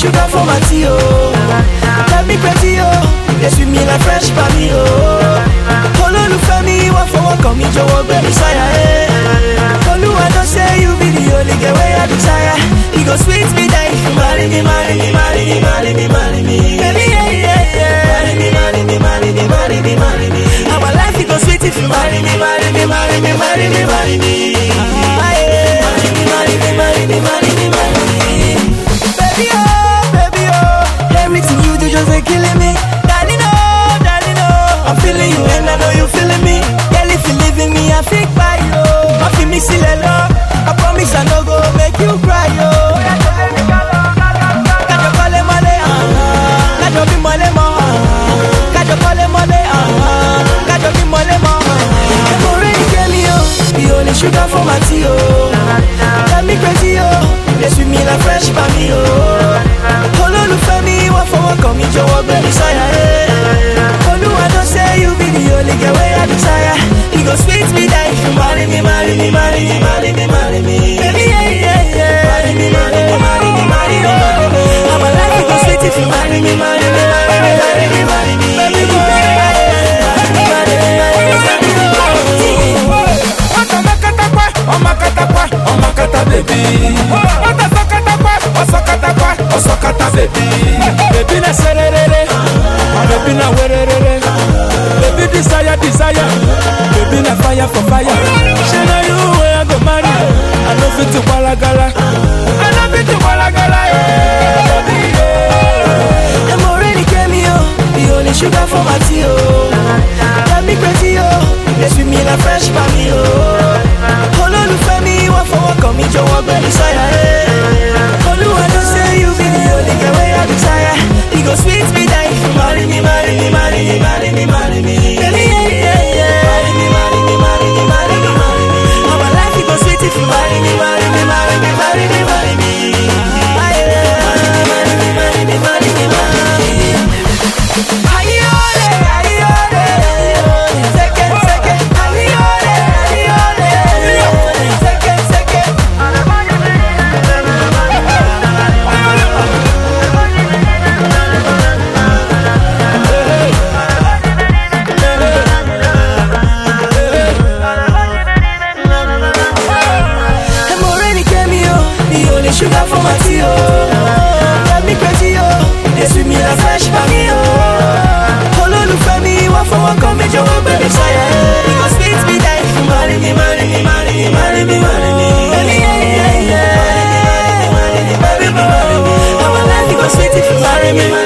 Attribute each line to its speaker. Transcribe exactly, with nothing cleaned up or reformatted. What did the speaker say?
Speaker 1: sugar for my tea, oh. Tell me pretty, oh. They sweet me like fresh palmy, oh. Olólùfẹ́ mi wá fọwọ́ kàn mí jọ̀wọ́ gbé mi sáyà, eh. Olúwa know say you be the only girl wey I desire. You go sweet me die if you marry me, marry me, marry me, marry me, marry me. Baby, yeah, yeah, yeah. Marry me, marry me, marry me, marry me, marry me. Our life it go sweet if you marry me, marry me, marry me, marry me, marry me. Ah, yeah. Marry me, marry me, marry me, marry me, marry me. Baby, oh, baby, oh. Everything you do just like killing me. Darling, oh, darling, oh. I'm feeling you and I know you feeling me. Girl, if you leaving me, I think by you. I feel me still alone. I promise I no go make you cry, yo. Kajo kole mole, ah. Kajo bi mole mo, ah. Kajo kole mole, ah. Kajo bi mole mo. I'm already get me, oh. The only sugar for my tea, oh. Got me crazy, oh. They sweet me like fresh palmy, oh. Olólùfẹ́ mi wá fọwọ́ kàn mí jọ̀wọ́ gbé mi sáyà, eh. Olúwa know say you be the only girl wey I desire. You go sweet me die if you marry me, marry me, marry me, marry me, marry me. Baby, yeah, yeah, yeah. Marry me, marry me, marry me, marry me, marry me. Our life it go sweet if you marry me, marry me, marry me, marry me, marry me. Baby, yeah, yeah, yeah. Marry me, marry me, marry me, marry me.
Speaker 2: Wata makata kwa, o makata kwa, o makata baby. Wata sokata kwa, o sokata kwa, o sokata baby. Baby na sererere, baby na wererere. Baby desire, desire. Baby na fire for fire. She know you where I go marry. I know fit to walagala. I know fit to walagala. Baby, yeah.
Speaker 1: I'm already get me, oh. The only sugar for my tea, oh. Got me crazy, oh. They sweet me like fresh palmy, oh. Olólùfẹ́ mi wá fọwọ́ kàn mí jọ̀wọ́ gbé mi sáyà, eh. Olúwa know say you be the only girl wey I desire. You go sweet me die if you marry me, marry me, marry me, marry me, marry me. Baby, yeah, yeah, yeah. Marry me, marry me, marry me, marry me, marry me. Our life it go sweet if you marry me, marry me, marry me, marry me, marry me. Ah, yeah. Marry me, marry me, marry me, marry me. Ayole, ayole, ayole. Second, second. Ayole, ayole, ayole. Second, second. I'm already get me, oh. The only sugar for my tea, oh. Got me crazy, oh. They sweet me like fresh palmy, oh. Olólùfẹ́ mi wá fọwọ́ kàn mí jọ̀wọ́ gbé mi sáyà, eh. You go sweet me die if you marry me, marry me, marry me, marry me, marry me. Baby, yeah, yeah, yeah. Marry me, marry me, marry me, marry me. Our life it go sweet if you marry me, marry me.